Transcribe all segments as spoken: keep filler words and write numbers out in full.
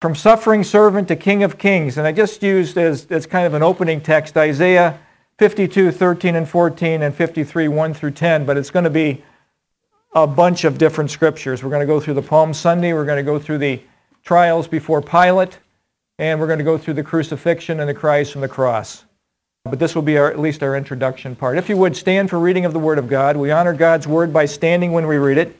From suffering servant to King of Kings. And I just used as, as kind of an opening text Isaiah fifty-two, thirteen and fourteen, and fifty-three, one through ten, but it's going to be a bunch of different scriptures. We're going to go through the Palm Sunday, we're going to go through the trials before Pilate, and we're going to go through the crucifixion and the cries from the cross. But this will be our, at least our introduction part. If you would, stand for reading of the Word of God. We honor God's Word by standing when we read it.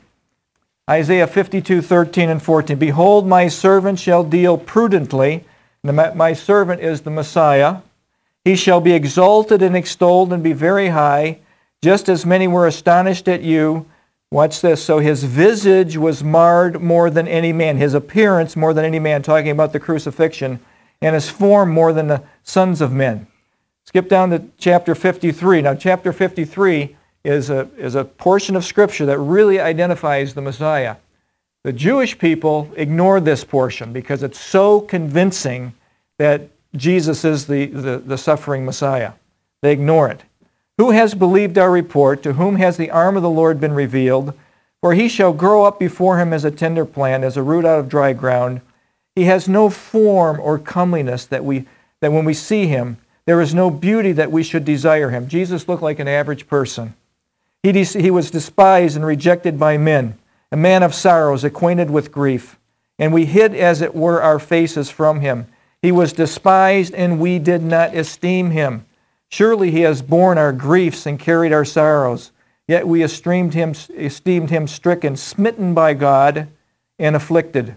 Isaiah fifty-two, thirteen and fourteen. Behold, my servant shall deal prudently. My servant is the Messiah. He shall be exalted and extolled and be very high, just as many were astonished at you. Watch this. So his visage was marred more than any man, his appearance more than any man, talking about the crucifixion, and his form more than the sons of men. Skip down to chapter fifty-three. Now, chapter fifty-three is a, is a portion of Scripture that really identifies the Messiah. The Jewish people ignored this portion because it's so convincing that Jesus is the, the, the suffering Messiah. They ignore it. Who has believed our report? To whom has the arm of the Lord been revealed? For he shall grow up before him as a tender plant, as a root out of dry ground. He has no form or comeliness that we that when we see him, there is no beauty that we should desire him. Jesus looked like an average person. He, he was despised and rejected by men, a man of sorrows, acquainted with grief. And we hid, as it were, our faces from him. He was despised, and we did not esteem him. Surely he has borne our griefs and carried our sorrows. Yet we esteemed him, esteemed him stricken, smitten by God, and afflicted.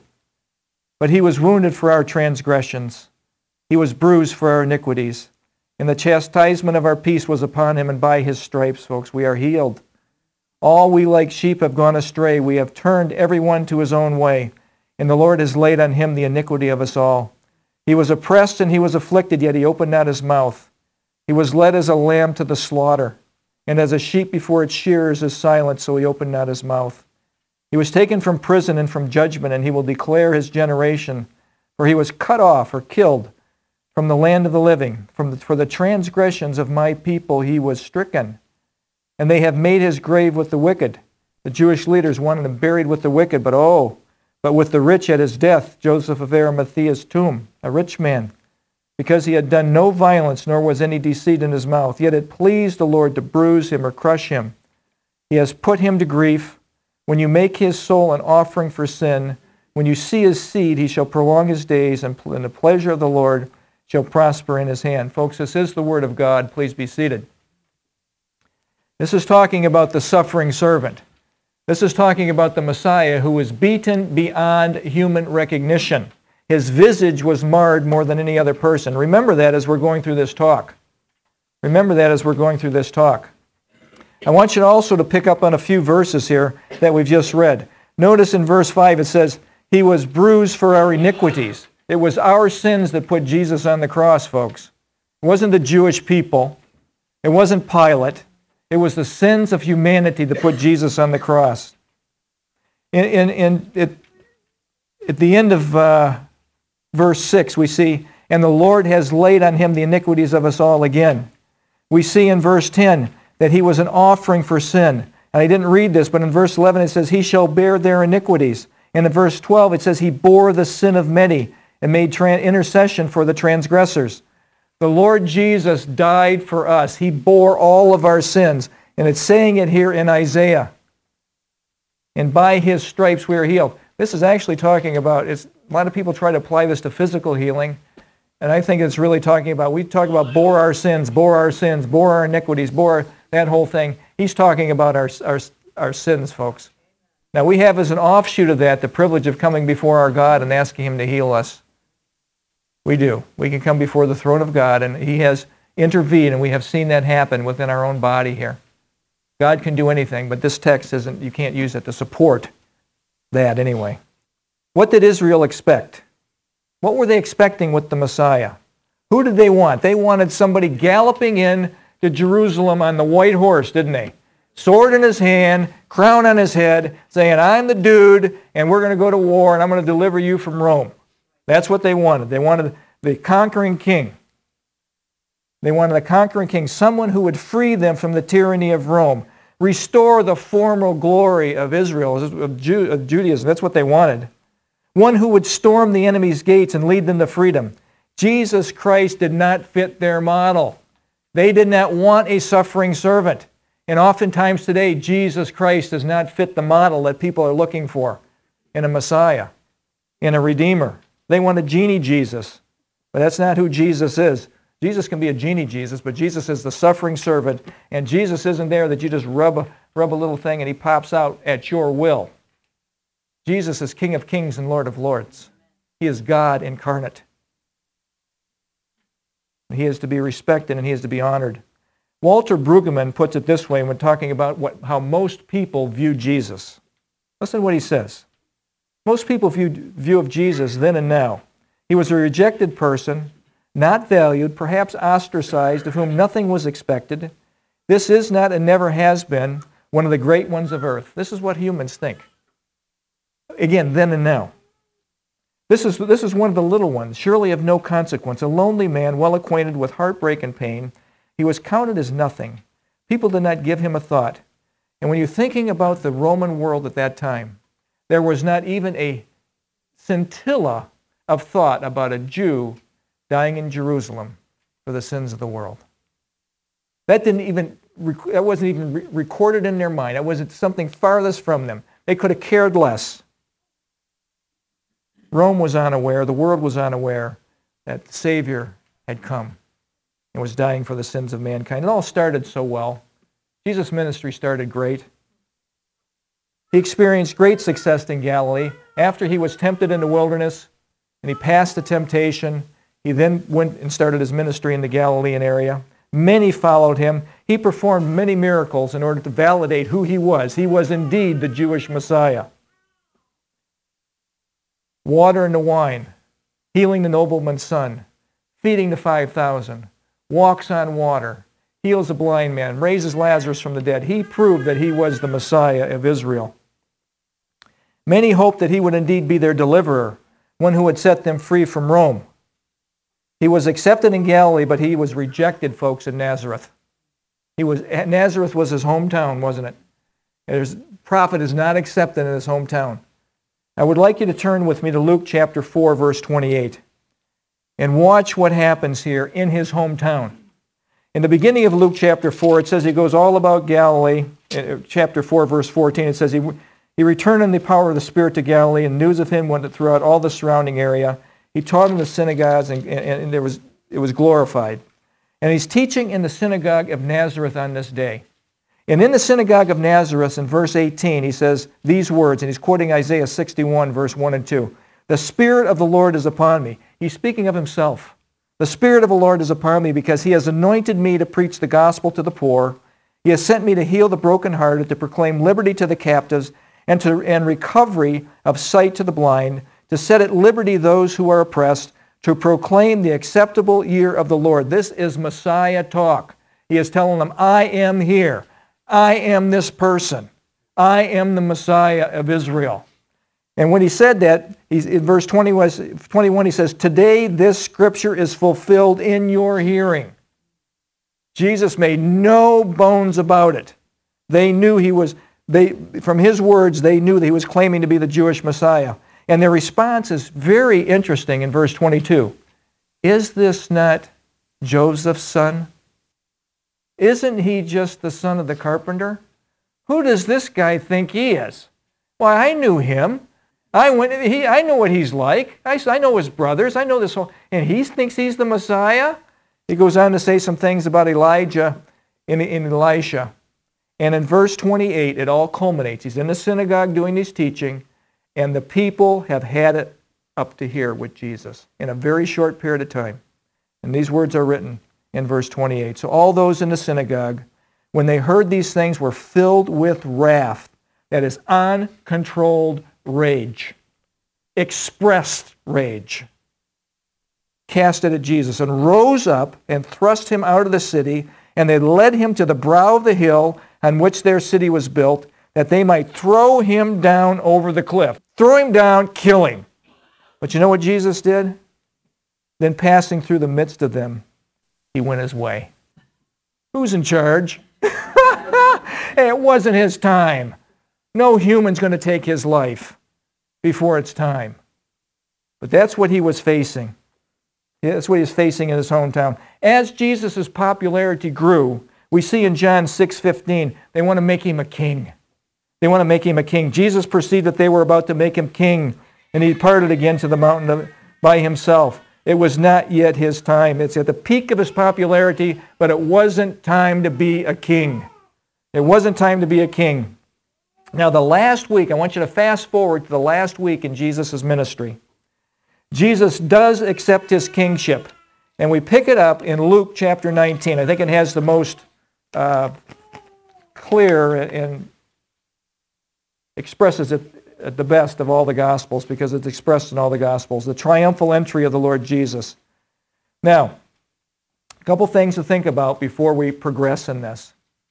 But he was wounded for our transgressions. He was bruised for our iniquities. And the chastisement of our peace was upon him, and by his stripes, folks, we are healed. All we like sheep have gone astray. We have turned every one to his own way, and the Lord has laid on him the iniquity of us all. He was oppressed and he was afflicted, yet he opened not his mouth. He was led as a lamb to the slaughter, and as a sheep before its shearers is silent, so he opened not his mouth. He was taken from prison and from judgment, and he will declare his generation. For he was cut off or killed from the land of the living. From the, for the transgressions of my people he was stricken. And they have made his grave with the wicked. The Jewish leaders wanted him buried with the wicked, but oh, but with the rich at his death, Joseph of Arimathea's tomb, a rich man, because he had done no violence, nor was any deceit in his mouth. Yet it pleased the Lord to bruise him or crush him. He has put him to grief. When you make his soul an offering for sin, when you see his seed, he shall prolong his days, and the pleasure of the Lord shall prosper in his hand. Folks, this is the Word of God. Please be seated. This is talking about the suffering servant. This is talking about the Messiah who was beaten beyond human recognition. His visage was marred more than any other person. Remember that as we're going through this talk. Remember that as we're going through this talk. I want you also to pick up on a few verses here that we've just read. Notice in verse five it says, he was bruised for our iniquities. It was our sins that put Jesus on the cross, folks. It wasn't the Jewish people. It wasn't Pilate. It was the sins of humanity that put Jesus on the cross. In, in, in, it, at the end of uh, verse six, we see, and the Lord has laid on him the iniquities of us all again. We see in verse ten that he was an offering for sin. And I didn't read this, but in verse eleven it says, he shall bear their iniquities. And in verse twelve it says, he bore the sin of many and made tra- intercession for the transgressors. The Lord Jesus died for us. He bore all of our sins. And it's saying it here in Isaiah. And by his stripes we are healed. This is actually talking about, it's, a lot of people try to apply this to physical healing. And I think it's really talking about, we talk about bore our sins, bore our sins, bore our iniquities, bore that whole thing. He's talking about our, our, our sins, folks. Now we have as an offshoot of that the privilege of coming before our God and asking him to heal us. We do. We can come before the throne of God, and he has intervened, and we have seen that happen within our own body here. God can do anything, but this text isn't, you can't use it to support that anyway. What did Israel expect? What were they expecting with the Messiah? Who did they want? They wanted somebody galloping in to Jerusalem on the white horse, didn't they? Sword in his hand, crown on his head, saying, I'm the dude, and we're going to go to war, and I'm going to deliver you from Rome. That's what they wanted. They wanted the conquering king. They wanted a conquering king, someone who would free them from the tyranny of Rome, restore the former glory of Israel, of, Ju- of Judaism. That's what they wanted. one who would storm the enemy's gates and lead them to freedom. Jesus Christ did not fit their model. They did not want a suffering servant. And oftentimes today, Jesus Christ does not fit the model that people are looking for in a Messiah, in a Redeemer. They want a genie Jesus, but that's not who Jesus is. Jesus can be a genie Jesus, but Jesus is the suffering servant, and Jesus isn't there that you just rub a, rub a little thing and he pops out at your will. Jesus is King of Kings and Lord of Lords. He is God incarnate. He is to be respected and he is to be honored. Walter Brueggemann puts it this way when talking about what, how most people view Jesus. Listen to what he says. Most people view, view of Jesus then and now. He was a rejected person, not valued, perhaps ostracized, of whom nothing was expected. This is not and never has been one of the great ones of earth. This is what humans think. Again, then and now. This is, this is one of the little ones, surely of no consequence, a lonely man, well acquainted with heartbreak and pain. He was counted as nothing. People did not give him a thought. And when you're thinking about the Roman world at that time, there was not even a scintilla of thought about a Jew dying in Jerusalem for the sins of the world. That didn't even, that wasn't even re- recorded in their mind. That wasn't something farthest from them. They could have cared less. Rome was unaware, the world was unaware that the Savior had come and was dying for the sins of mankind. It all started so well. Jesus' ministry started great. He experienced great success in Galilee. After he was tempted in the wilderness and he passed the temptation, he then went and started his ministry in the Galilean area. Many followed him. He performed many miracles in order to validate who he was. He was indeed the Jewish Messiah. Water into wine, healing the nobleman's son, feeding the five thousand, walks on water, heals a blind man, raises Lazarus from the dead. He proved that he was the Messiah of Israel. Many hoped that he would indeed be their deliverer, one who would set them free from Rome. He was accepted in Galilee, but he was rejected, folks, in Nazareth. He was Nazareth was his hometown, wasn't it? His prophet is not accepted in his hometown. I would like you to turn with me to Luke chapter four, verse twenty-eight, and watch what happens here in his hometown. In the beginning of Luke chapter four, it says he goes all about Galilee. Chapter four, verse fourteen, it says he, he returned in the power of the Spirit to Galilee, and news of him went throughout all the surrounding area. He taught in the synagogues, and, and, and there was, it was glorified. And he's teaching in the synagogue of Nazareth on this day. And in the synagogue of Nazareth, in verse eighteen, he says these words, and he's quoting Isaiah sixty-one, verse one and two. The Spirit of the Lord is upon me. He's speaking of himself. The Spirit of the Lord is upon me because he has anointed me to preach the gospel to the poor. He has sent me to heal the brokenhearted, to proclaim liberty to the captives, and, to, and recovery of sight to the blind, to set at liberty those who are oppressed, to proclaim the acceptable year of the Lord. This is Messiah talk. He is telling them, I am here. I am this person. I am the Messiah of Israel. And when he said that, he's, in verse twenty-one, he says, today this scripture is fulfilled in your hearing. Jesus made no bones about it. They knew he was, they, from his words, they knew that he was claiming to be the Jewish Messiah. And their response is very interesting in verse twenty-two. Is this not Joseph's son? Isn't he just the son of the carpenter? Who does this guy think he is? Why, I knew him. I went. He. I know what he's like. I, I know his brothers. I know this whole. And he thinks he's the Messiah. He goes on to say some things about Elijah in, in Elisha. And in verse twenty-eight, it all culminates. He's in the synagogue doing his teaching, and the people have had it up to here with Jesus in a very short period of time. And these words are written in verse twenty-eight. So all those in the synagogue, when they heard these things, were filled with wrath, that is, uncontrolled rage, expressed rage, cast it at Jesus, and rose up and thrust him out of the city, and they led him to the brow of the hill on which their city was built, that they might throw him down over the cliff. Throw him down, kill him. But you know what Jesus did? Then passing through the midst of them, he went his way. Who's in charge? It wasn't his time. No human's going to take his life before it's time. But that's what he was facing. That's what he was facing in his hometown. As Jesus' popularity grew, we see in John six fifteen, they want to make him a king. They want to make him a king. Jesus perceived that they were about to make him king, and he departed again to the mountain by himself. It was not yet his time. It's at the peak of his popularity, but it wasn't time to be a king. It wasn't time to be a king. Now, the last week, I want you to fast forward to the last week in Jesus' ministry. Jesus does accept his kingship, and we pick it up in Luke chapter nineteen. I think it has the most uh, clear and expresses it at the best of all the Gospels, because it's expressed in all the Gospels, the triumphal entry of the Lord Jesus. Now, a couple things to think about before we progress in this.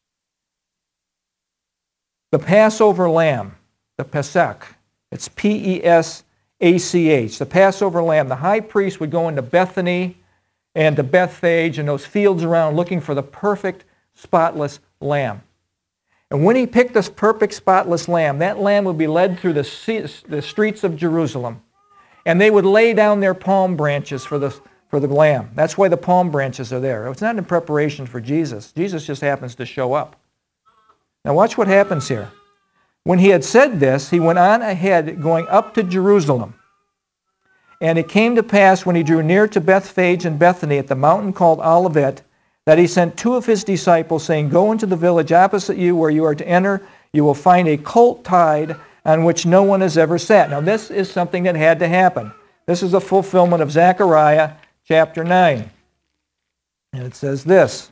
The Passover lamb, the Pesach, it's P E S A C H, the Passover lamb. The high priest would go into Bethany and to Bethphage and those fields around looking for the perfect, spotless lamb. And when he picked this perfect, spotless lamb, that lamb would be led through the, the streets of Jerusalem. And they would lay down their palm branches for the, for the lamb. That's why the palm branches are there. It's not in preparation for Jesus. Jesus just happens to show up. Now watch what happens here. When he had said this, he went on ahead, going up to Jerusalem. And it came to pass, when he drew near to Bethphage and Bethany at the mountain called Olivet, that he sent two of his disciples, saying, Go into the village opposite you, where you are to enter. You will find a colt tied, on which no one has ever sat. Now this is something that had to happen. This is a fulfillment of Zechariah chapter nine. And it says this,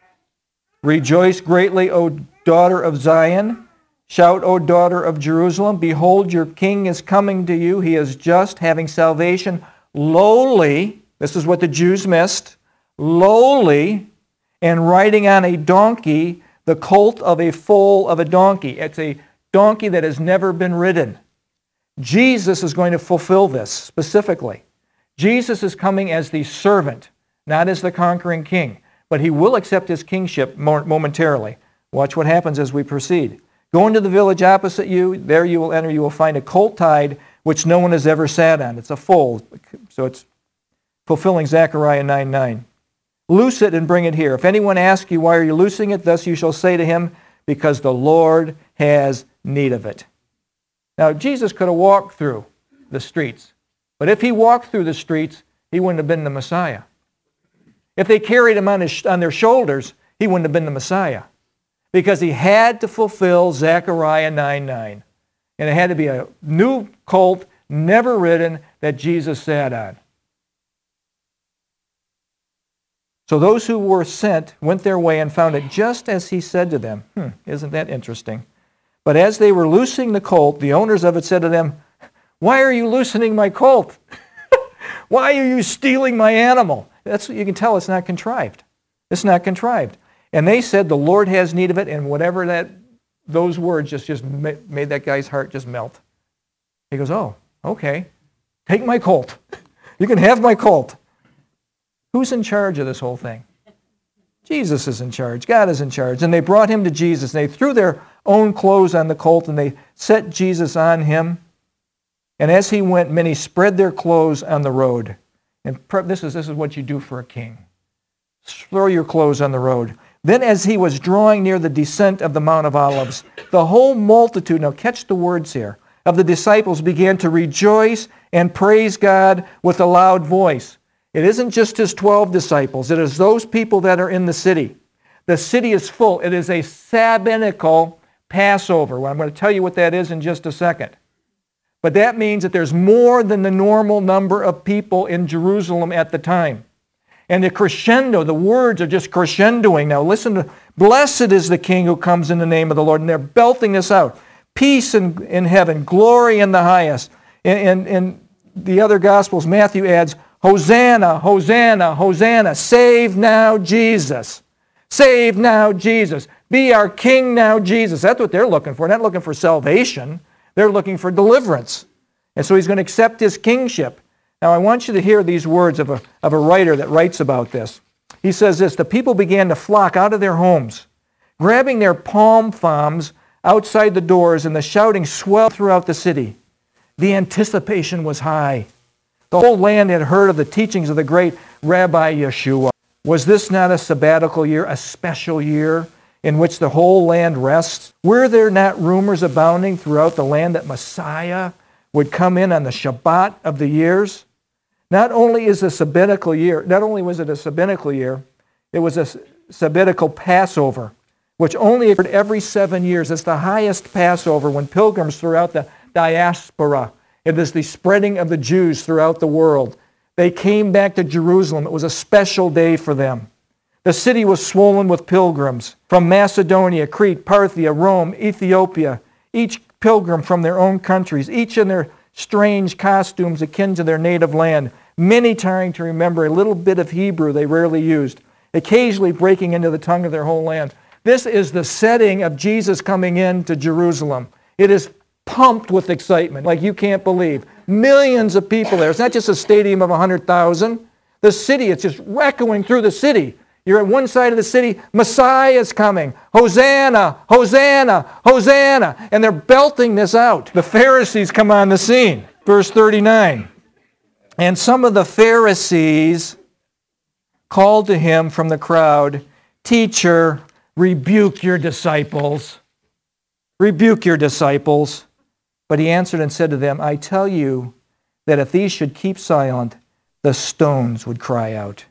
Rejoice greatly, O daughter of Zion. Shout, O daughter of Jerusalem. Behold, your king is coming to you. He is just, having salvation, lowly. This is what the Jews missed. Lowly, and riding on a donkey, the colt of a foal of a donkey. It's a donkey that has never been ridden. Jesus is going to fulfill this specifically. Jesus is coming as the servant, not as the conquering king. But he will accept his kingship momentarily. Watch what happens as we proceed. Go into the village opposite you. There you will enter. You will find a colt tied, which no one has ever sat on. It's a foal. So it's fulfilling Zechariah nine nine. Loose it and bring it here. If anyone asks you, why are you loosing it? Thus you shall say to him, because the Lord has need of it. Now, Jesus could have walked through the streets. But if he walked through the streets, he wouldn't have been the Messiah. If they carried him on, his, on their shoulders, he wouldn't have been the Messiah. Because he had to fulfill Zechariah nine nine. And it had to be a new colt, never ridden, that Jesus sat on. So those who were sent went their way and found it just as he said to them. Hmm, isn't that interesting? But as they were loosing the colt, the owners of it said to them, Why are you loosening my colt? Why are you stealing my animal? That's what you can tell. It's not contrived. It's not contrived. And they said, The Lord has need of it, and whatever that, those words just, just made that guy's heart just melt. He goes, oh, okay. Take my colt. You can have my colt. Who's in charge of this whole thing? Jesus is in charge. God is in charge. And they brought him to Jesus. They threw their own clothes on the colt, and they set Jesus on him. And as he went, many spread their clothes on the road. And this is, this is what you do for a king. Throw your clothes on the road. Then as he was drawing near the descent of the Mount of Olives, the whole multitude, now catch the words here, of the disciples began to rejoice and praise God with a loud voice. It isn't just his twelve disciples. It is those people that are in the city. The city is full. It is a sabbatical Passover. Well, I'm going to tell you what that is in just a second. But that means that there's more than the normal number of people in Jerusalem at the time. And the crescendo, the words are just crescendoing. Now listen to, blessed is the King who comes in the name of the Lord. And they're belting this out. Peace in, in heaven, glory in the highest. In, in, in the other Gospels, Matthew adds, Hosanna, Hosanna, Hosanna. Save now Jesus. Save now Jesus. Be our King now Jesus. That's what they're looking for. They're not looking for salvation. They're looking for deliverance. And so he's going to accept his kingship. Now I want you to hear these words of a, of a writer that writes about this. He says this, the people began to flock out of their homes, grabbing their palm fronds outside the doors, and the shouting swelled throughout the city. The anticipation was high. The whole land had heard of the teachings of the great Rabbi Yeshua. Was this not a sabbatical year, a special year in which the whole land rests? Were there not rumors abounding throughout the land that Messiah would come in on the Shabbat of the years? Not only is a sabbatical year, not only was it a sabbatical year, it was a sabbatical Passover, which only occurred every seven years. It's the highest Passover when pilgrims throughout the diaspora, it is the spreading of the Jews throughout the world. They came back to Jerusalem. It was a special day for them. The city was swollen with pilgrims from Macedonia, Crete, Parthia, Rome, Ethiopia, each pilgrim from their own countries, each in their strange costumes akin to their native land, many trying to remember a little bit of Hebrew they rarely used, occasionally breaking into the tongue of their whole land. This is the setting of Jesus coming into Jerusalem. It is pumped with excitement like you can't believe. Millions of people there. It's not just a stadium of one hundred thousand. The city, it's just echoing through the city. You're at one side of the city, Messiah is coming. Hosanna, Hosanna, Hosanna. And they're belting this out. The Pharisees come on the scene. Verse thirty-nine. And some of the Pharisees called to him from the crowd, "Teacher, rebuke your disciples. Rebuke your disciples." But he answered and said to them, "I tell you that if these should keep silent, the stones would cry out."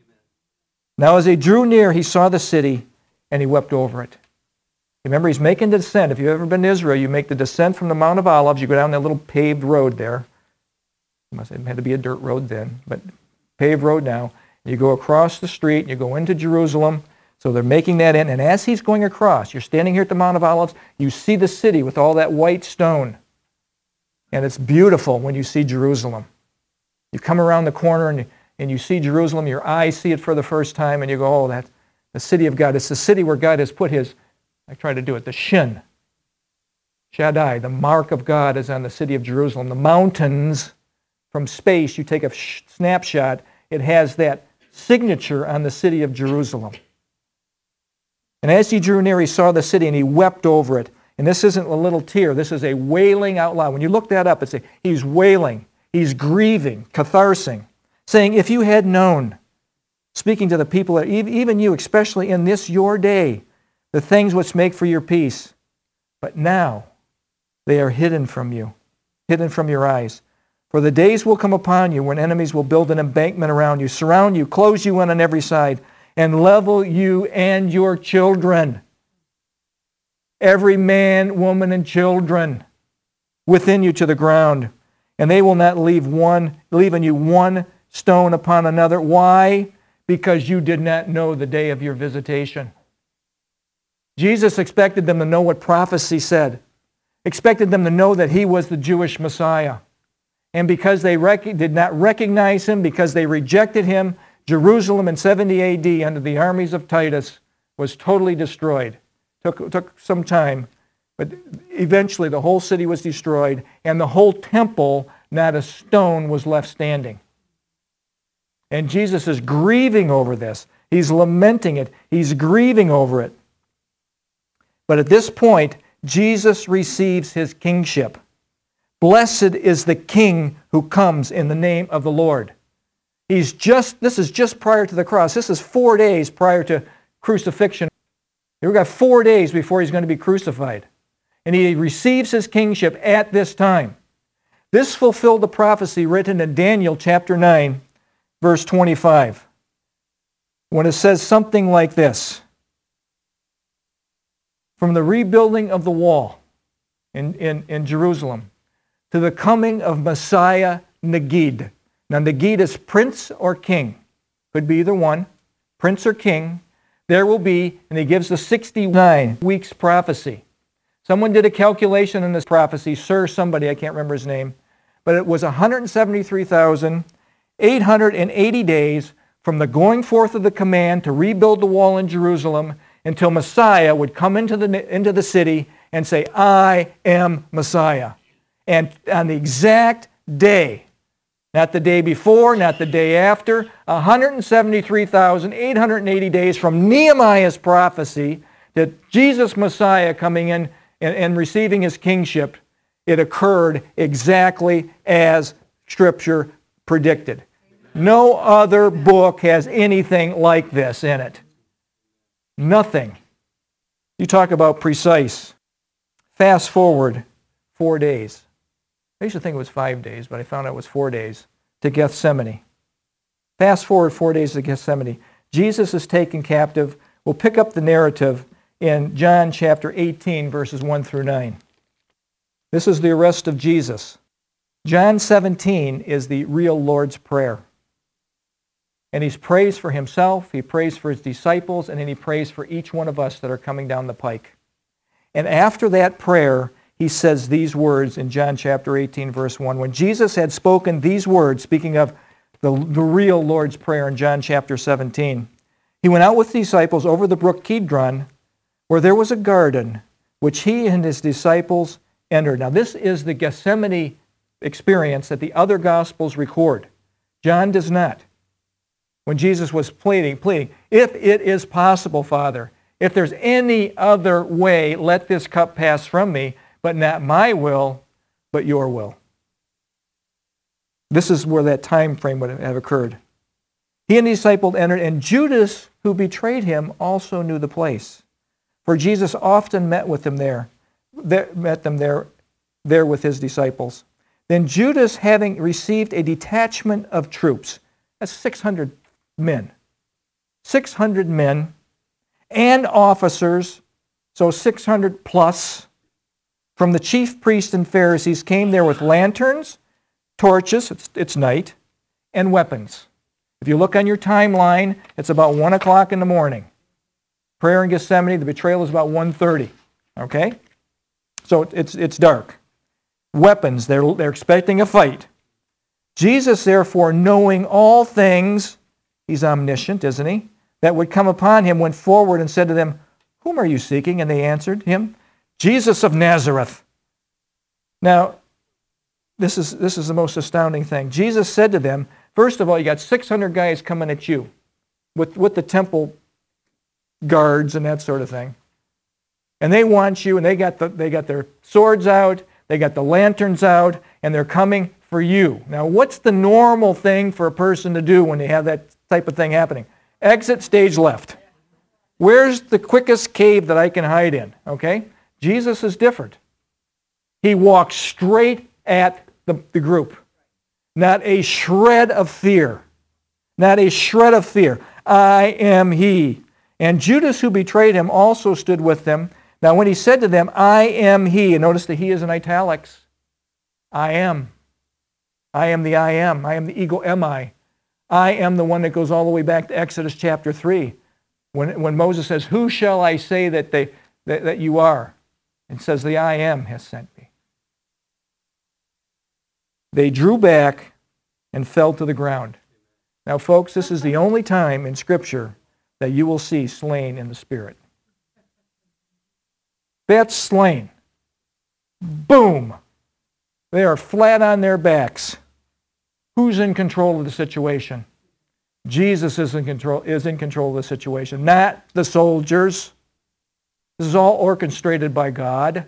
Now as he drew near, he saw the city, and he wept over it. Remember, he's making the descent. If you've ever been to Israel, you make the descent from the Mount of Olives. You go down that little paved road there. It must have had to be a dirt road then, but paved road now. You go across the street, and you go into Jerusalem. So they're making that in. And as he's going across, you're standing here at the Mount of Olives, you see the city with all that white stone. And it's beautiful when you see Jerusalem. You come around the corner and, and you see Jerusalem, your eyes see it for the first time, and you go, oh, that's the city of God. It's the city where God has put his, I try to do it, the Shin, Shaddai, the mark of God is on the city of Jerusalem. The mountains, from space, you take a sh- snapshot, it has that signature on the city of Jerusalem. And as he drew near, he saw the city, and he wept over it. And this isn't a little tear. This is a wailing out loud. When you look that up, it's a, he's wailing. He's grieving, catharsing, saying, if you had known, speaking to the people, even you, especially in this your day, the things which make for your peace, but now they are hidden from you, hidden from your eyes. For the days will come upon you when enemies will build an embankment around you, surround you, close you in on every side, and level you and your children. Every man, woman, and children within you to the ground. And they will not leave one, leave in you one stone upon another. Why? Because you did not know the day of your visitation. Jesus expected them to know what prophecy said. Expected them to know that he was the Jewish Messiah. And because they rec- did not recognize him, because they rejected him, Jerusalem in seventy A D under the armies of Titus was totally destroyed. Took, took some time, but eventually the whole city was destroyed, and the whole temple, not a stone was left standing. And Jesus is grieving over this. He's lamenting it. He's grieving over it. But at this point, Jesus receives his kingship. Blessed is the King who comes in the name of the Lord. He's just, this is just prior to the cross. This is four days prior to crucifixion. We've got four days before he's going to be crucified. And he receives his kingship at this time. This fulfilled the prophecy written in Daniel chapter nine, verse twenty-five, when it says something like this. From the rebuilding of the wall in, in, in Jerusalem to the coming of Messiah Nagid. Now, Nagid is prince or king. Could be either one, prince or king. There will be, and he gives the sixty-nine weeks prophecy. Someone did a calculation in this prophecy, Sir somebody, I can't remember his name, but it was one hundred seventy-three thousand eight hundred eighty days from the going forth of the command to rebuild the wall in Jerusalem until Messiah would come into the, into the city and say, I am Messiah. And on the exact day, not the day before, not the day after, one hundred seventy-three thousand eight hundred eighty days from Nehemiah's prophecy that Jesus Messiah coming in and, and receiving his kingship, it occurred exactly as Scripture predicted. No other book has anything like this in it. Nothing. You talk about precise. Fast forward four days. I used to think it was five days, but I found out it was four days to Gethsemane. Fast forward four days to Gethsemane. Jesus is taken captive. We'll pick up the narrative in John chapter eighteen, verses one through nine. This is the arrest of Jesus. John seventeen is the real Lord's Prayer. And he prays for himself, he prays for his disciples, and then he prays for each one of us that are coming down the pike. And after that prayer, he says these words in John chapter eighteen, verse one. When Jesus had spoken these words, speaking of the, the real Lord's Prayer in John chapter seventeen, he went out with the disciples over the brook Kidron, where there was a garden, which he and his disciples entered. Now this is the Gethsemane experience that the other Gospels record. John does not. When Jesus was pleading, pleading, if it is possible, Father, if there's any other way, let this cup pass from me, but not my will, but your will. This is where that time frame would have occurred. He and the disciples entered, and Judas, who betrayed him, also knew the place. For Jesus often met with them there, there met them there, there with his disciples. Then Judas, having received a detachment of troops, that's six hundred men, six hundred men, and officers, so six hundred plus, from the chief priests and Pharisees, came there with lanterns, torches, it's, it's night, and weapons. If you look on your timeline, it's about one o'clock in the morning. Prayer in Gethsemane, the betrayal is about one thirty. Okay? So it's, it's dark. Weapons, they're, they're expecting a fight. Jesus, therefore, knowing all things, he's omniscient, isn't he, that would come upon him, went forward and said to them, whom are you seeking? And they answered him, Jesus of Nazareth. Now, this is, this is the most astounding thing. Jesus said to them, first of all, you got six hundred guys coming at you with, with the temple guards and that sort of thing. And they want you, and they got, the, they got their swords out, they got the lanterns out, and they're coming for you. Now, what's the normal thing for a person to do when they have that type of thing happening? Exit stage left. Where's the quickest cave that I can hide in? Okay? Jesus is different. He walks straight at the, the group. Not a shred of fear. Not a shred of fear. I am he. And Judas, who betrayed him, also stood with them. Now when he said to them, I am he, and notice the he is in italics. I am. I am the I am. I am the ego eimi. I am the one that goes all the way back to Exodus chapter three. When, when Moses says, who shall I say that, they, that, that you are? It says, the I am has sent me. They drew back and fell to the ground. Now, folks, this is the only time in Scripture that you will see slain in the Spirit. That's slain. Boom. They are flat on their backs. Who's in control of the situation? Jesus is in control, is in control of the situation, not the soldiers. This is all orchestrated by God.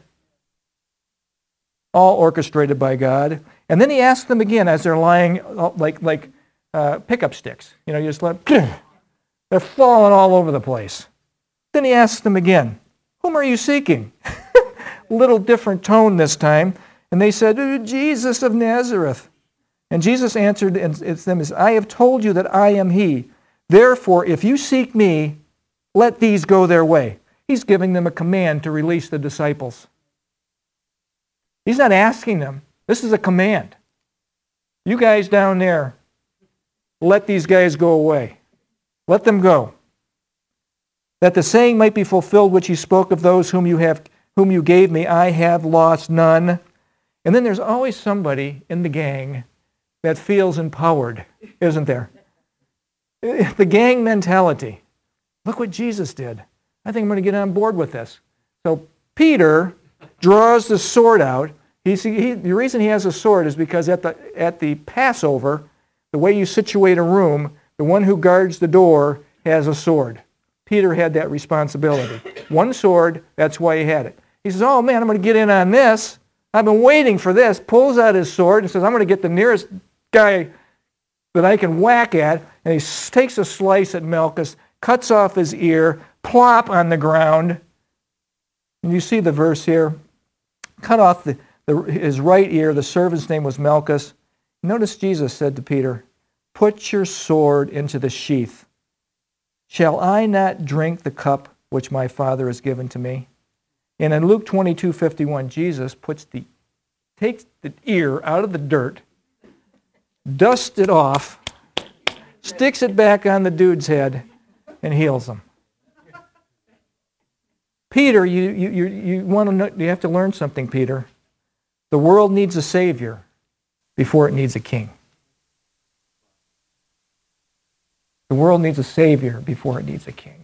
All orchestrated by God. And then he asked them again as they're lying like, like uh, pickup sticks. You know, you just let, they're falling all over the place. Then he asked them again, whom are you seeking? Little different tone this time. And they said, Jesus of Nazareth. And Jesus answered them, I have told you that I am he. Therefore, if you seek me, let these go their way. He's giving them a command to release the disciples. He's not asking them. This is a command. You guys down there, let these guys go away. Let them go. That the saying might be fulfilled which he spoke of those whom you have, whom you gave me, I have lost none. And then there's always somebody in the gang that feels empowered, isn't there? The gang mentality. Look what Jesus did. I think I'm going to get on board with this. So Peter draws the sword out. He, he, the reason he has a sword is because at the, at the Passover, the way you situate a room, the one who guards the door has a sword. Peter had that responsibility. One sword, that's why he had it. He says, oh man, I'm going to get in on this. I've been waiting for this. Pulls out his sword and says, I'm going to get the nearest guy that I can whack at. And he s- takes a slice at Malchus, cuts off his ear, plop on the ground. And you see the verse here. Cut off the, the, his right ear. The servant's name was Malchus. Notice Jesus said to Peter, "Put your sword into the sheath. Shall I not drink the cup which my Father has given to me?" And in Luke twenty-two fifty-one, Jesus puts the, takes the ear out of the dirt, dusts it off, sticks it back on the dude's head, and heals him. Peter, you, you, you, you, want to know, you have to learn something, Peter. The world needs a Savior before it needs a king. The world needs a Savior before it needs a king.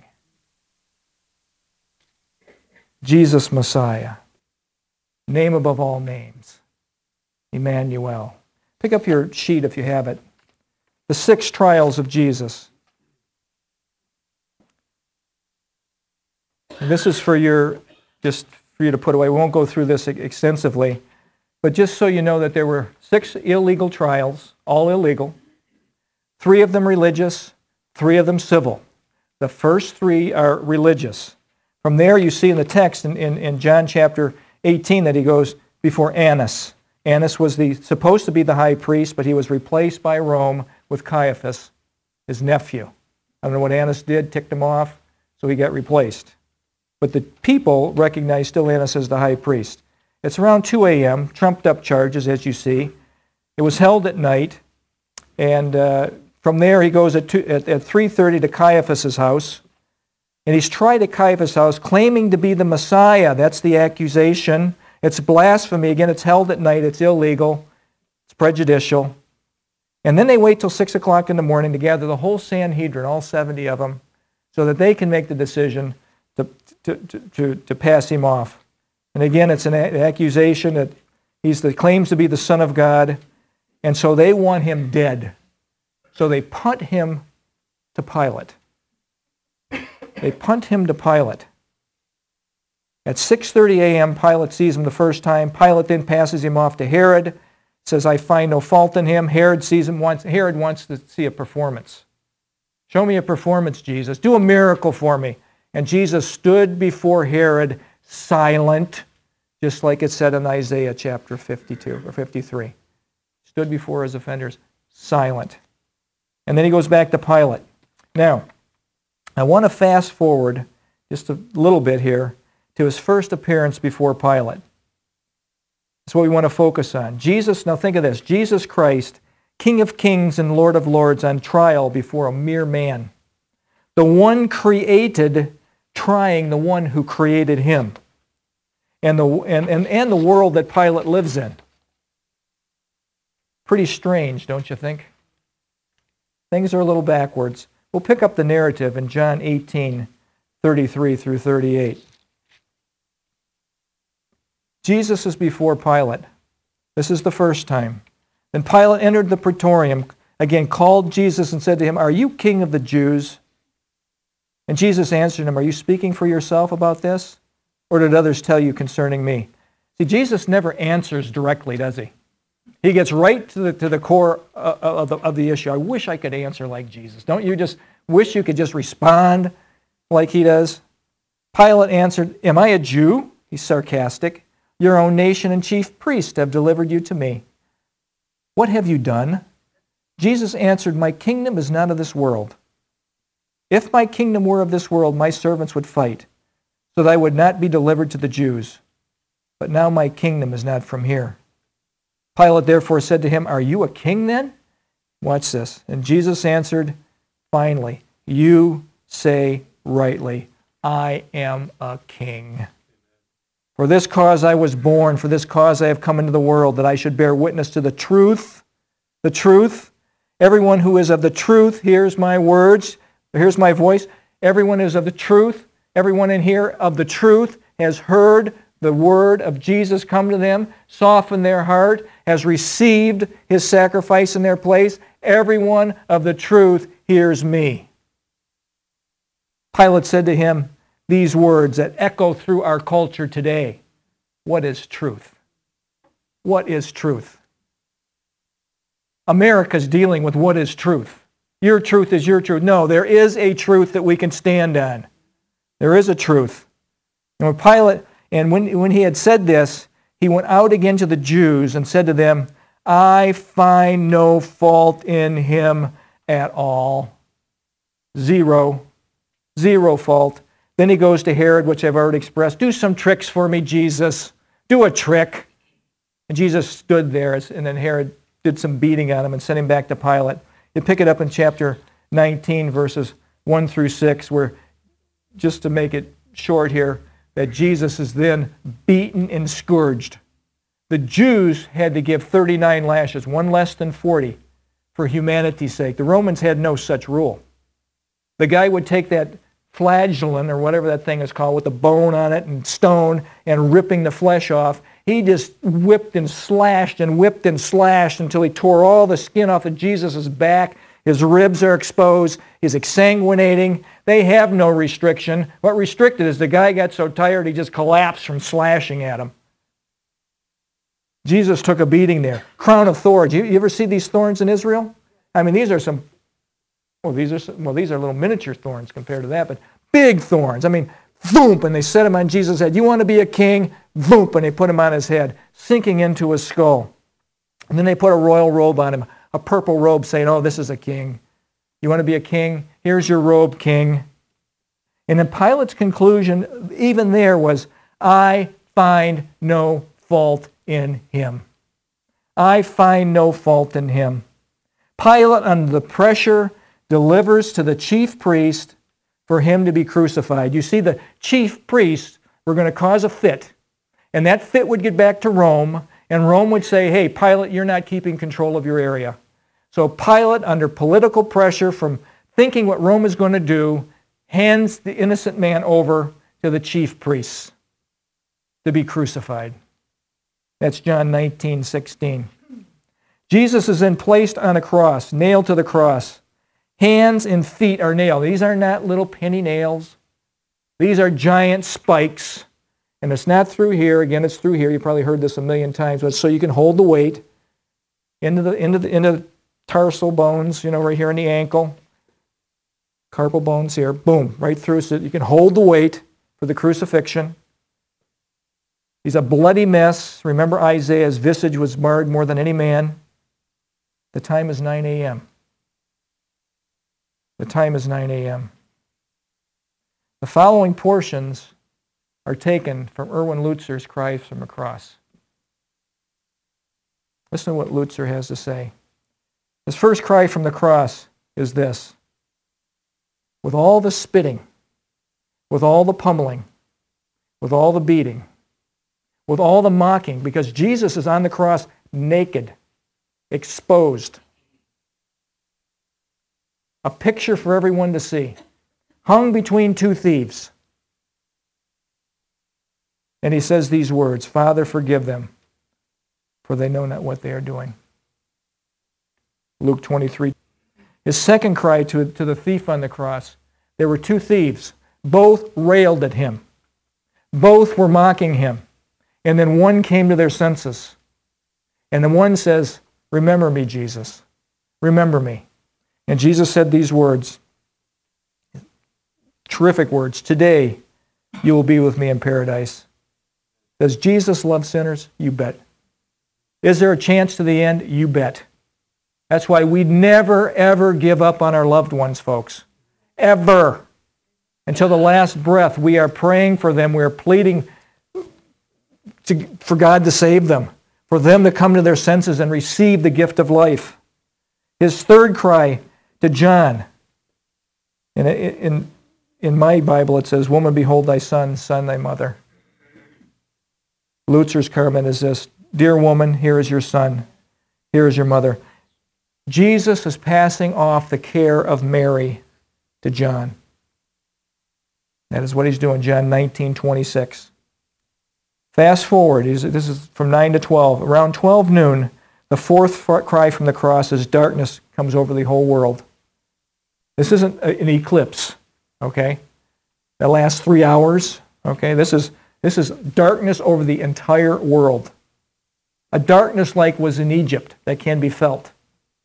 Jesus Messiah, name above all names, Emmanuel. Pick up your sheet if you have it. The six trials of Jesus. And this is for your, just for you to put away. We won't go through this extensively, but just so you know that there were six illegal trials, all illegal. Three of them religious, three of them civil. The first three are religious. From there you see in the text in, in, in John chapter eighteen that he goes before Annas. Annas was the, supposed to be the high priest, but he was replaced by Rome with Caiaphas, his nephew. I don't know what Annas did, ticked him off, so he got replaced. But the people recognize still Annas as the high priest. It's around two a.m., trumped up charges, as you see. It was held at night, and uh, from there he goes at, two, at, at three thirty to Caiaphas' house, and he's tried at Caiaphas' house, claiming to be the Messiah. That's the accusation. It's blasphemy. Again, it's held at night. It's illegal. It's prejudicial. And then they wait till six o'clock in the morning to gather the whole Sanhedrin, all seventy of them, so that they can make the decision to, to, to, to, to pass him off. And again, it's an accusation that he's the, claims to be the Son of God, and so they want him dead. So they punt him to Pilate. They punt him to Pilate. At six thirty a.m., Pilate sees him the first time. Pilate then passes him off to Herod, says, "I find no fault in him." Herod sees him once. Herod wants to see a performance. "Show me a performance, Jesus. Do a miracle for me." And Jesus stood before Herod silent, just like it said in Isaiah chapter fifty-two or fifty-three. Stood before his offenders silent. And then he goes back to Pilate. Now, I want to fast forward just a little bit here to his first appearance before Pilate. That's what we want to focus on. Jesus, now think of this, Jesus Christ, King of kings and Lord of lords, on trial before a mere man. The one created trying the one who created him. And the, and, and, and the world that Pilate lives in. Pretty strange, don't you think? Things are a little backwards. We'll pick up the narrative in John eighteen, thirty-three through thirty-eight. Jesus is before Pilate. This is the first time. Then Pilate entered the praetorium, again called Jesus and said to him, "Are you king of the Jews?" And Jesus answered him, "Are you speaking for yourself about this? Or did others tell you concerning me?" See, Jesus never answers directly, does he? He gets right to the, to the core of the, of the issue. I wish I could answer like Jesus. Don't you just wish you could just respond like he does? Pilate answered, "Am I a Jew?" He's sarcastic. "Your own nation and chief priest have delivered you to me. What have you done?" Jesus answered, "My kingdom is not of this world. If my kingdom were of this world, my servants would fight, so that I would not be delivered to the Jews. But now my kingdom is not from here." Pilate therefore said to him, "Are you a king then?" Watch this. And Jesus answered, "Finally, you say rightly, I am a king. For this cause I was born, for this cause I have come into the world, that I should bear witness to the truth." The truth. Everyone who is of the truth hears my words, hears my voice. Everyone who is of the truth, everyone in here of the truth has heard the word of Jesus come to them, soften their heart, has received his sacrifice in their place. Everyone of the truth hears me. Pilate said to him these words that echo through our culture today. What is truth? What is truth? America's dealing with what is truth. Your truth is your truth. No, there is a truth that we can stand on. There is a truth. And when Pilate, and when, when he had said this, he went out again to the Jews and said to them, I find no fault in him at all. Zero. Zero fault. Then he goes to Herod, which I've already expressed. Do some tricks for me, Jesus. Do a trick. And Jesus stood there, and then Herod did some beating on him and sent him back to Pilate. You pick it up in chapter nineteen, verses one through six, where, just to make it short here, that Jesus is then beaten and scourged. The Jews had to give thirty-nine lashes, one less than forty, for humanity's sake. The Romans had no such rule. The guy would take that flagellum, or whatever that thing is called, with the bone on it and stone and ripping the flesh off. He just whipped and slashed and whipped and slashed until he tore all the skin off of Jesus' back. His ribs are exposed. He's exsanguinating. They have no restriction. What restricted is the guy got so tired he just collapsed from slashing at him. Jesus took a beating there. Crown of thorns. You, you ever see these thorns in Israel? I mean, these are some, well, these are some, well, these are little miniature thorns compared to that, but big thorns. I mean, boom, and they set him on Jesus' head. You want to be a king? Boom, and they put him on his head, sinking into his skull. And then they put a royal robe on him, a purple robe, saying, oh, this is a king. You want to be a king? Here's your robe, king. And then Pilate's conclusion, even there, was, I find no fault in him. I find no fault in him. Pilate, under the pressure, delivers to the chief priest for him to be crucified. You see, the chief priests were going to cause a fit, and that fit would get back to Rome, and Rome would say, hey, Pilate, you're not keeping control of your area. So Pilate, under political pressure from thinking what Rome is going to do, hands the innocent man over to the chief priests to be crucified. That's John nineteen sixteen. Jesus is then placed on a cross, nailed to the cross. Hands and feet are nailed. These are not little penny nails. These are giant spikes. And it's not through here. Again, it's through here. You probably heard this a million times. But so you can hold the weight into the into the into the tarsal bones, you know, right here in the ankle. Carpal bones here. Boom, right through. So you can hold the weight for the crucifixion. He's a bloody mess. Remember, Isaiah's visage was marred more than any man. The time is nine a.m. The time is nine a.m. The following portions are taken from Erwin Lutzer's Cries from the Cross. Listen to what Lutzer has to say. His first cry from the cross is this: with all the spitting, with all the pummeling, with all the beating, with all the mocking, because Jesus is on the cross naked, exposed. A picture for everyone to see. Hung between two thieves. And he says these words, Father, forgive them, for they know not what they are doing. Luke twenty-three. His second cry to, to the thief on the cross, there were two thieves. Both railed at him. Both were mocking him. And then one came to their senses. And the one says, remember me, Jesus. Remember me. And Jesus said these words, terrific words, today you will be with me in paradise. Does Jesus love sinners? You bet. Is there a chance to the end? You bet. That's why we never, ever give up on our loved ones, folks. Ever. Until the last breath, we are praying for them. We are pleading to, for God to save them, for them to come to their senses and receive the gift of life. His third cry to John, in, in, in my Bible it says, woman, behold thy son, son, thy mother. Lutzer's comment is this: dear woman, here is your son, here is your mother. Jesus is passing off the care of Mary to John. That is what he's doing, John nineteen twenty-six. Fast forward, this is from nine to twelve. Around twelve noon, the fourth cry from the cross is darkness comes over the whole world. This isn't an eclipse, okay? That lasts three hours, okay? This is, this is darkness over the entire world. A darkness like was in Egypt that can be felt.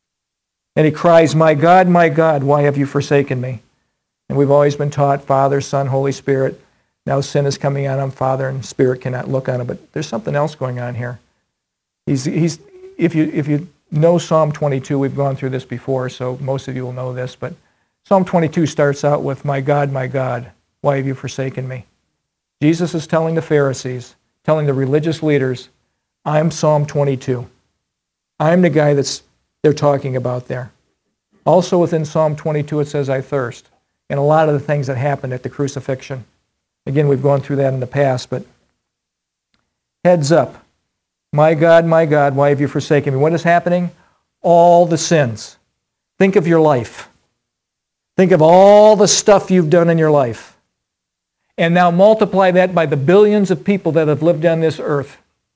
And he cries, my God, my God, why have you forsaken me? And we've always been taught Father, Son, Holy Spirit. Now sin is coming out on Father, and Spirit cannot look on it. But there's something else going on here. He's, he's, if you, if you know Psalm twenty-two, we've gone through this before, so most of you will know this, but Psalm twenty-two starts out with, my God, my God, why have you forsaken me? Jesus is telling the Pharisees, telling the religious leaders, I'm Psalm twenty-two. I'm the guy that's they're talking about there. Also within Psalm twenty-two it says, I thirst. And a lot of the things that happened at the crucifixion. Again, we've gone through that in the past, but heads up. My God, my God, why have you forsaken me? What is happening? All the sins. Think of your life. Think of all the stuff you've done in your life. And now multiply that by the billions of people that have lived on this earth.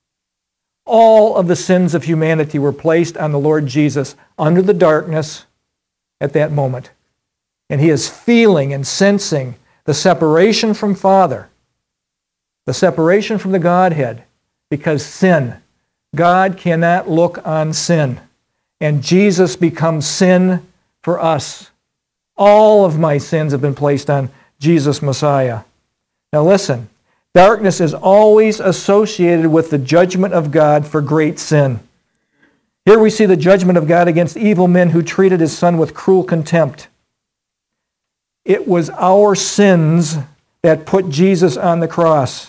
All of the sins of humanity were placed on the Lord Jesus under the darkness at that moment. And he is feeling and sensing the separation from Father, the separation from the Godhead, because sin. God cannot look on sin. And Jesus becomes sin for us. All of my sins have been placed on Jesus Messiah. Now listen, darkness is always associated with the judgment of God for great sin. Here we see the judgment of God against evil men who treated his Son with cruel contempt. It was our sins that put Jesus on the cross.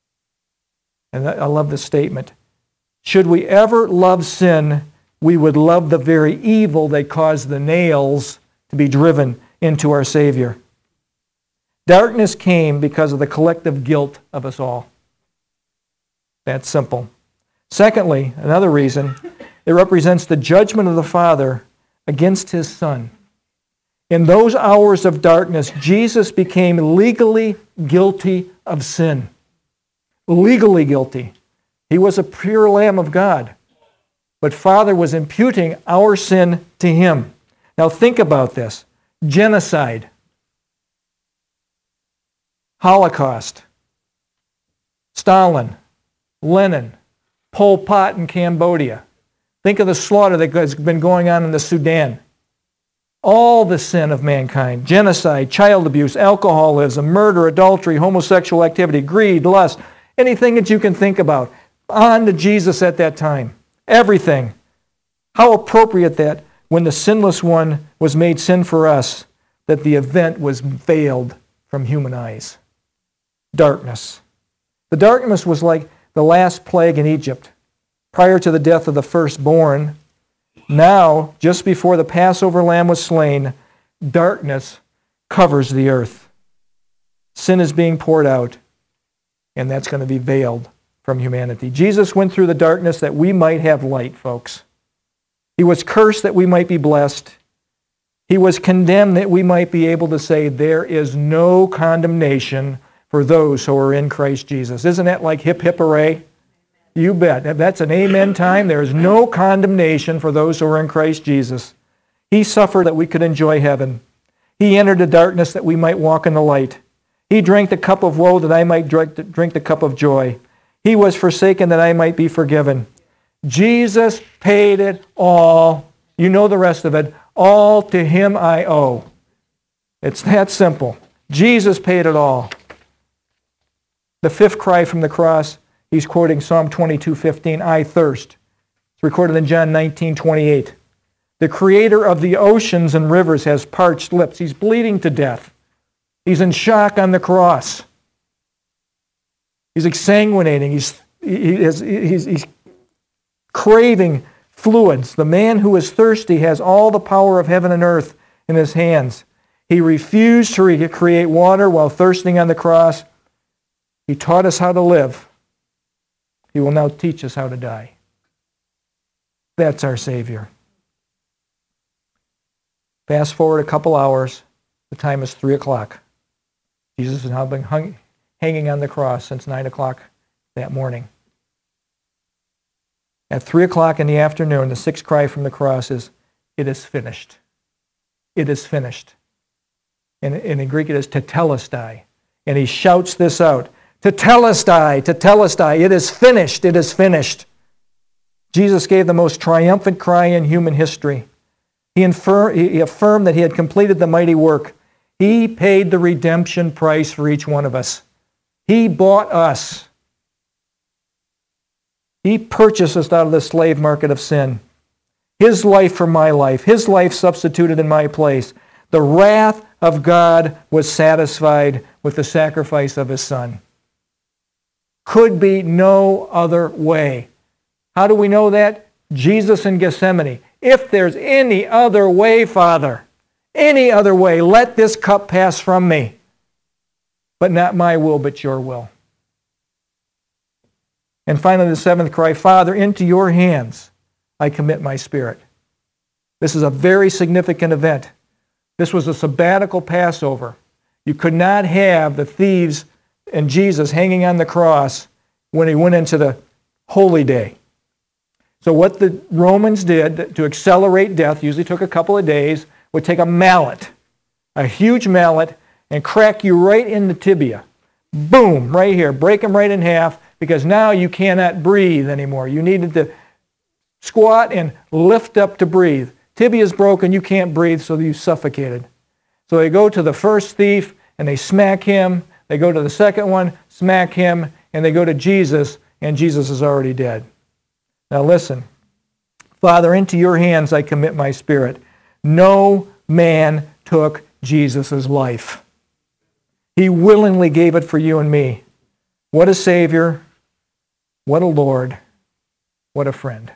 And I love this statement. Should we ever love sin, we would love the very evil that caused the nails to be driven into our Savior. Darkness came because of the collective guilt of us all. That's simple. Secondly, another reason, it represents the judgment of the Father against his Son. In those hours of darkness, Jesus became legally guilty of sin. Legally guilty. He was a pure Lamb of God. But Father was imputing our sin to him. Now think about this. Genocide. Holocaust. Stalin. Lenin. Pol Pot in Cambodia. Think of the slaughter that has been going on in the Sudan. All the sin of mankind. Genocide, child abuse, alcoholism, murder, adultery, homosexual activity, greed, lust. Anything that you can think about. On to Jesus at that time. Everything. How appropriate that when the sinless one was made sin for us, that the event was veiled from human eyes. Darkness. The darkness was like the last plague in Egypt. Prior to the death of the firstborn, now, just before the Passover lamb was slain, darkness covers the earth. Sin is being poured out, and that's going to be veiled from humanity. Jesus went through the darkness that we might have light, folks. He was cursed that we might be blessed. He was condemned that we might be able to say, there is no condemnation for those who are in Christ Jesus. Isn't that like hip, hip, hooray? You bet. That's an amen time. There is no condemnation for those who are in Christ Jesus. He suffered that we could enjoy heaven. He entered the darkness that we might walk in the light. He drank the cup of woe that I might drink the, drink the cup of joy. He was forsaken that I might be forgiven. Jesus paid it all. You know the rest of it. All to him I owe. It's that simple. Jesus paid it all. The fifth cry from the cross, he's quoting Psalm twenty-two fifteen, I thirst. It's recorded in John nineteen twenty-eight. The creator of the oceans and rivers has parched lips. He's bleeding to death. He's in shock on the cross. He's exsanguinating. He's, he is, he's, he's craving fluids. The man who is thirsty has all the power of heaven and earth in his hands. He refused to recreate water while thirsting on the cross. He taught us how to live. He will now teach us how to die. That's our Savior. Fast forward a couple hours. The time is three o'clock. Jesus has now been hung, hanging on the cross since nine o'clock that morning. At three o'clock in the afternoon, the sixth cry from the cross is, it is finished. It is finished. And, and in Greek it is tetelestai. And he shouts this out, tetelestai, tetelestai, it is finished, it is finished. Jesus gave the most triumphant cry in human history. He, infer- he affirmed that he had completed the mighty work. He paid the redemption price for each one of us. He bought us. He purchased us out of the slave market of sin. His life for my life. His life substituted in my place. The wrath of God was satisfied with the sacrifice of His Son. Could be no other way. How do we know that? Jesus in Gethsemane. If there's any other way, Father, any other way, let this cup pass from me. But not my will, but your will. And finally, the seventh cry, Father, into your hands I commit my spirit. This is a very significant event. This was a sabbatical Passover. You could not have the thieves and Jesus hanging on the cross when he went into the holy day. So what the Romans did to accelerate death, usually took a couple of days, would take a mallet, a huge mallet, and crack you right in the tibia. Boom, right here. Break them right in half, because now you cannot breathe anymore. You needed to squat and lift up to breathe. Tibia is broken, you can't breathe, so you suffocated. So they go to the first thief, and they smack him. They go to the second one, smack him, and they go to Jesus, and Jesus is already dead. Now listen. Father, into your hands I commit my spirit. No man took Jesus' life. He willingly gave it for you and me. What a Savior. What a Lord. What a friend.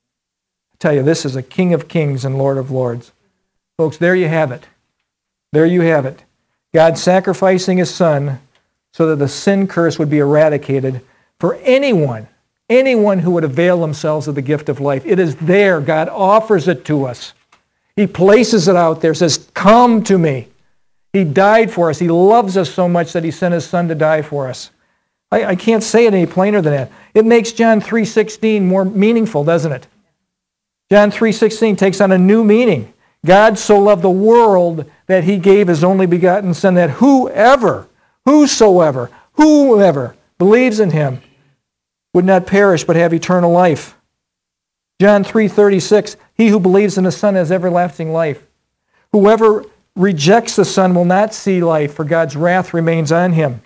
I tell you, this is a King of Kings and Lord of Lords. Folks, there you have it. There you have it. God sacrificing His Son so that the sin curse would be eradicated for anyone, anyone who would avail themselves of the gift of life. It is there. God offers it to us. He places it out there, says, come to me. He died for us. He loves us so much that He sent His Son to die for us. I, I can't say it any plainer than that. It makes John three sixteen more meaningful, doesn't it? John three sixteen takes on a new meaning. God so loved the world that He gave His only begotten Son, that whoever, whosoever, whoever believes in Him would not perish but have eternal life. John three thirty-six, he who believes in the Son has everlasting life. Whoever rejects the Son will not see life, for God's wrath remains on him.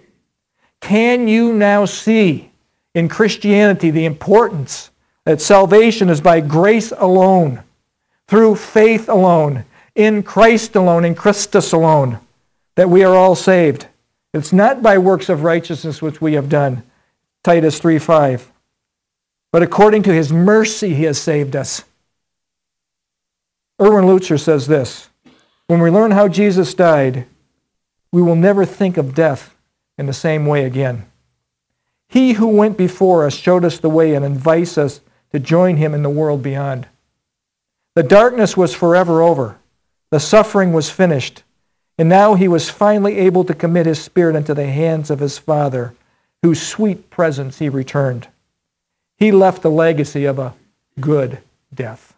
Can you now see in Christianity the importance that salvation is by grace alone, through faith alone, in Christ alone, in Christus alone, that we are all saved? It's not by works of righteousness which we have done, Titus three five, but according to His mercy He has saved us. Erwin Lutzer says this, when we learn how Jesus died, we will never think of death in the same way again. He who went before us showed us the way and invites us to join Him in the world beyond. The darkness was forever over. The suffering was finished. And now He was finally able to commit His Spirit into the hands of His Father, whose sweet presence He returned. He left a legacy of a good death.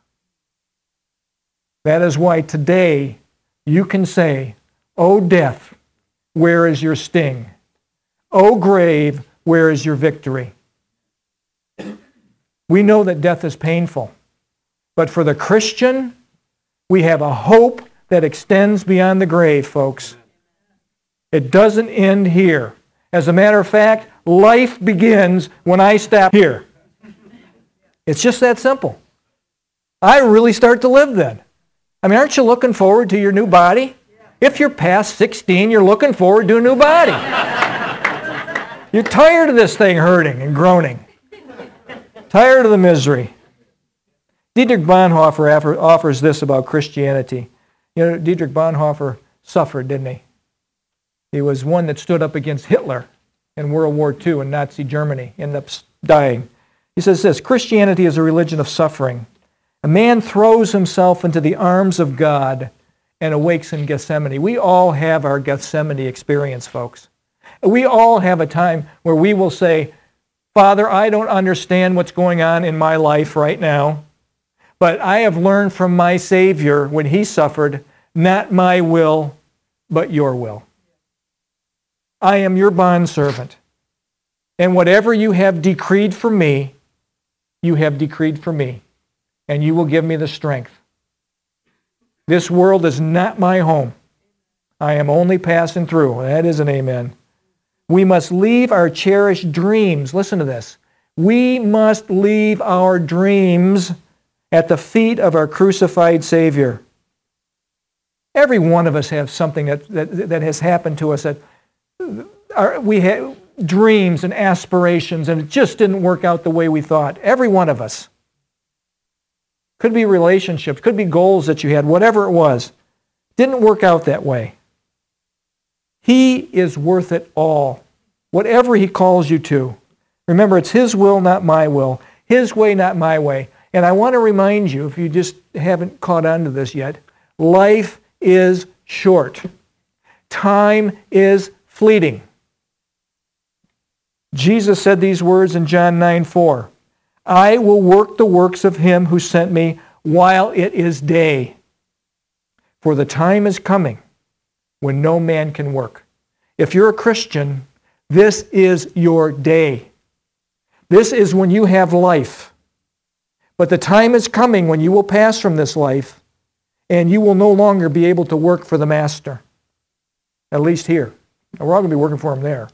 That is why today you can say, O death, where is your sting? O grave, where is your victory? We know that death is painful, but for the Christian, we have a hope that extends beyond the grave, folks. It doesn't end here. As a matter of fact, life begins when I stop here. It's just that simple. I really start to live then. I mean, aren't you looking forward to your new body? If you're past sixteen, you're looking forward to a new body. You're tired of this thing hurting and groaning. Tired of the misery. Dietrich Bonhoeffer offers this about Christianity. You know, Dietrich Bonhoeffer suffered, didn't he? He was one that stood up against Hitler in World War Two in Nazi Germany, ended up dying. He says this, Christianity is a religion of suffering. A man throws himself into the arms of God and awakes in Gethsemane. We all have our Gethsemane experience, folks. We all have a time where we will say, Father, I don't understand what's going on in my life right now, but I have learned from my Savior when He suffered, not my will, but your will. I am your bondservant, and whatever you have decreed for me, you have decreed for me, and you will give me the strength. This world is not my home. I am only passing through. That is an amen. We must leave our cherished dreams. Listen to this. We must leave our dreams at the feet of our crucified Savior. Every one of us have something that, that, that has happened to us that are, we had dreams and aspirations, and it just didn't work out the way we thought. Every one of us. Could be relationships, could be goals that you had, whatever it was. Didn't work out that way. He is worth it all. Whatever He calls you to. Remember, it's His will, not my will. His way, not my way. And I want to remind you, if you just haven't caught on to this yet, life is short. Time is fleeting. Jesus said these words in John nine four. I will work the works of Him who sent me while it is day. For the time is coming when no man can work. If you're a Christian, this is your day. This is when you have life. But the time is coming when you will pass from this life and you will no longer be able to work for the Master. At least here. Now, we're all going to be working for Him there.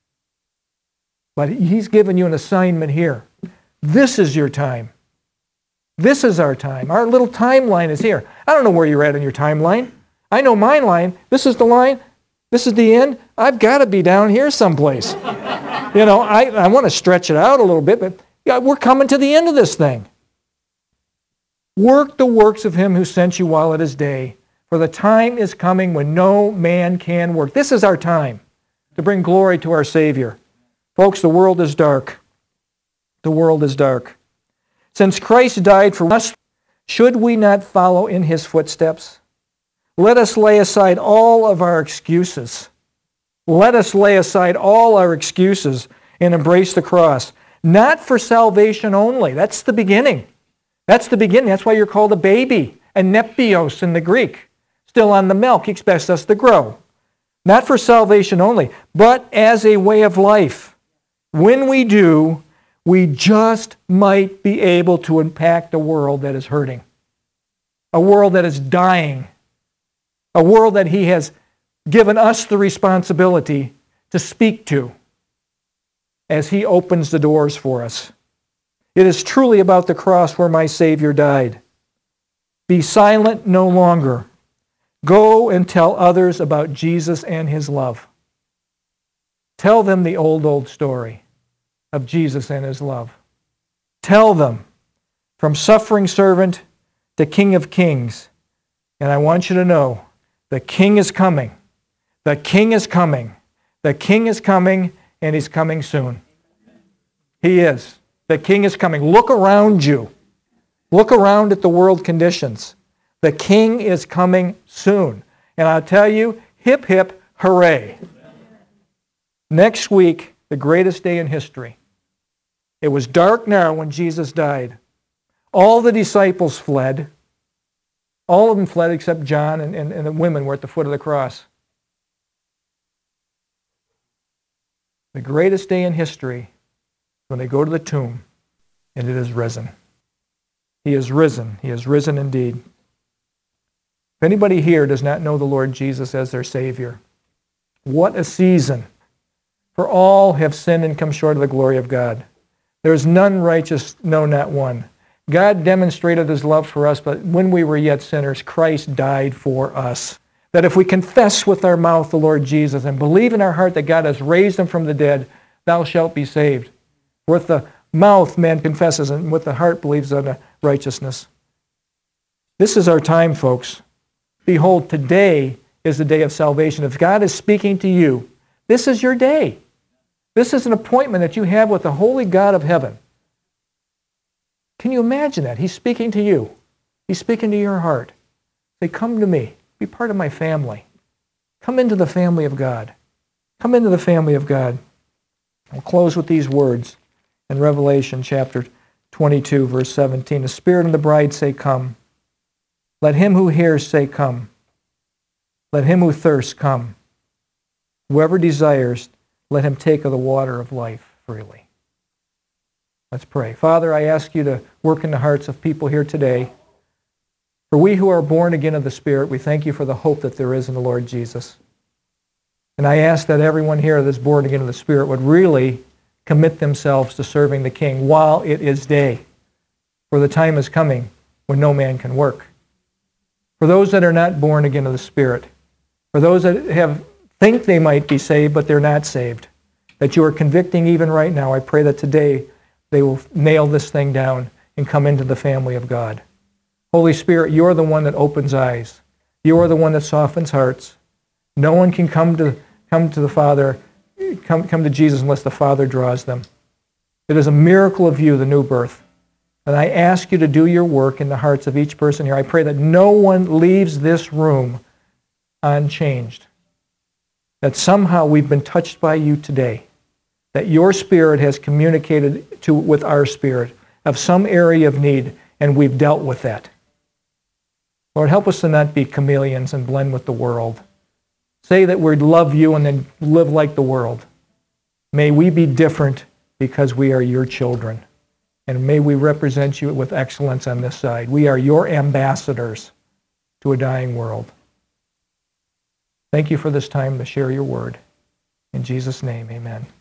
But He's given you an assignment here. This is your time. This is our time. Our little timeline is here. I don't know where you're at in your timeline. I know my line. This is the line. This is the end. I've got to be down here someplace. You know, I, I want to stretch it out a little bit, but yeah, we're coming to the end of this thing. Work the works of Him who sent you while it is day, for the time is coming when no man can work. This is our time to bring glory to our Savior. Folks, the world is dark. The world is dark. Since Christ died for us, should we not follow in His footsteps? Let us lay aside all of our excuses. Let us lay aside all our excuses and embrace the cross. Not for salvation only. That's the beginning. That's the beginning. That's why you're called a baby. Anepios in the Greek. Still on the milk. He expects us to grow. Not for salvation only, but as a way of life. When we do, we just might be able to impact a world that is hurting. A world that is dying. A world that He has given us the responsibility to speak to as He opens the doors for us. It is truly about the cross where my Savior died. Be silent no longer. Go and tell others about Jesus and His love. Tell them the old, old story of Jesus and His love. Tell them from suffering servant to King of Kings. And I want you to know, the King is coming. The King is coming. The King is coming, and He's coming soon. He is. The King is coming. Look around you. Look around at the world conditions. The King is coming soon. And I'll tell you, hip, hip, hooray. Next week, the greatest day in history. It was dark now when Jesus died. All the disciples fled. All of them fled except John, and, and, and the women were at the foot of the cross. The greatest day in history, when they go to the tomb, and it is risen. He is risen. He is risen indeed. If anybody here does not know the Lord Jesus as their Savior, what a season. For all have sinned and come short of the glory of God. There is none righteous, no, not one. God demonstrated His love for us, but when we were yet sinners, Christ died for us. That if we confess with our mouth the Lord Jesus and believe in our heart that God has raised Him from the dead, thou shalt be saved. With the mouth man confesses, and with the heart believes unto righteousness. This is our time, folks. Behold, today is the day of salvation. If God is speaking to you, this is your day. This is an appointment that you have with the holy God of heaven. Can you imagine that? He's speaking to you. He's speaking to your heart. Say, come to me. Be part of my family. Come into the family of God. Come into the family of God. I'll close with these words in Revelation chapter twenty-two, verse seventeen. The Spirit and the bride say, come. Let him who hears say, come. Let him who thirsts come. Whoever desires, let him take of the water of life freely. Let's pray. Father, I ask you to work in the hearts of people here today. For we who are born again of the Spirit, we thank you for the hope that there is in the Lord Jesus. And I ask that everyone here that's born again of the Spirit would really commit themselves to serving the King while it is day. For the time is coming when no man can work. For those that are not born again of the Spirit, for those that have think they might be saved, but they're not saved, that you are convicting even right now, I pray that today they will nail this thing down and come into the family of God. Holy Spirit, you're the one that opens eyes. You are the one that softens hearts. No one can come to come to the Father, come, come to Jesus unless the Father draws them. It is a miracle of you, the new birth. And I ask you to do your work in the hearts of each person here. I pray that no one leaves this room unchanged. That somehow we've been touched by you today. That your Spirit has communicated to with our spirit of some area of need, and we've dealt with that. Lord, help us to not be chameleons and blend with the world. Say that we love you and then live like the world. May we be different because we are your children. And may we represent you with excellence on this side. We are your ambassadors to a dying world. Thank you for this time to share your word. In Jesus' name, amen.